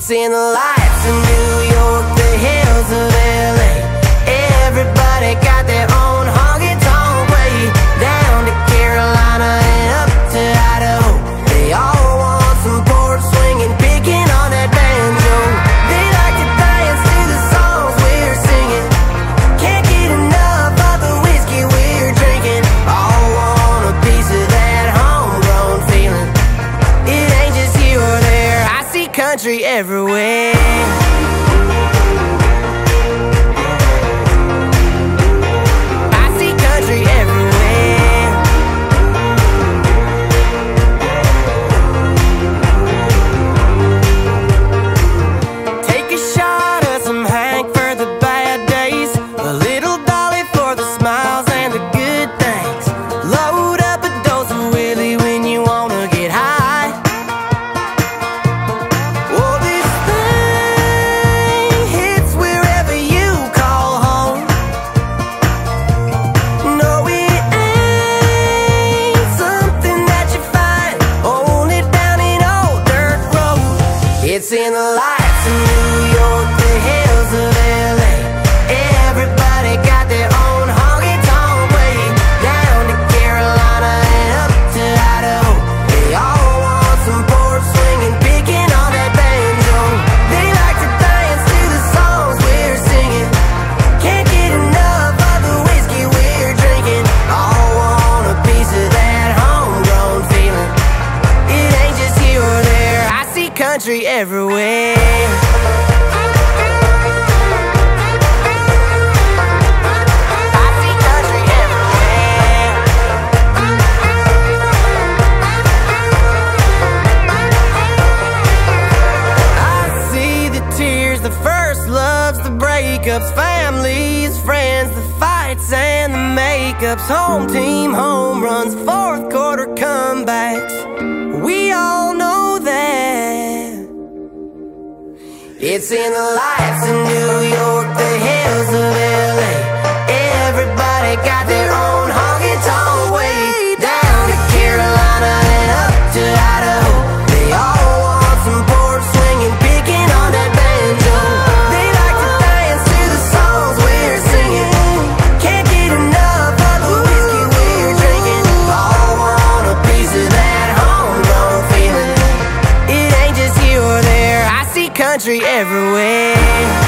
It's in the lights of New York, the hills of LA. Everybody got their own honky-tonk way. Down to Carolina and up to Idaho. They all want some porch swinging, picking on that banjo. They like to dance to the songs we're singing. Can't get enough of the whiskey we're drinking. All want a piece of that homegrown feeling. It ain't just here or there, I see country everywhere. It's in the lights of New York, the hills of LA. Everybody got their own honky-tonk way. Down to Carolina and up to Idaho. They all want some porch swinging, picking on that banjo. They like to dance to the songs we're singing. Can't get enough of the whiskey we're drinking. All want a piece of that homegrown feeling. It ain't just here or there, I see country everywhere. The first loves, the breakups, families, friends, the fights and the makeups, home team, home runs, fourth quarter comebacks. We all know that. It's in the lights of New York, the hills of LA. Everybody got their own honky-tonk way. Down to Carolina and up to Idaho. They all want some porch swinging, picking on that banjo. They like to dance to the songs we're singing. Can't get enough of the whiskey we're drinking. All want a piece of that homegrown feeling. It ain't just here or there, I see country everywhere.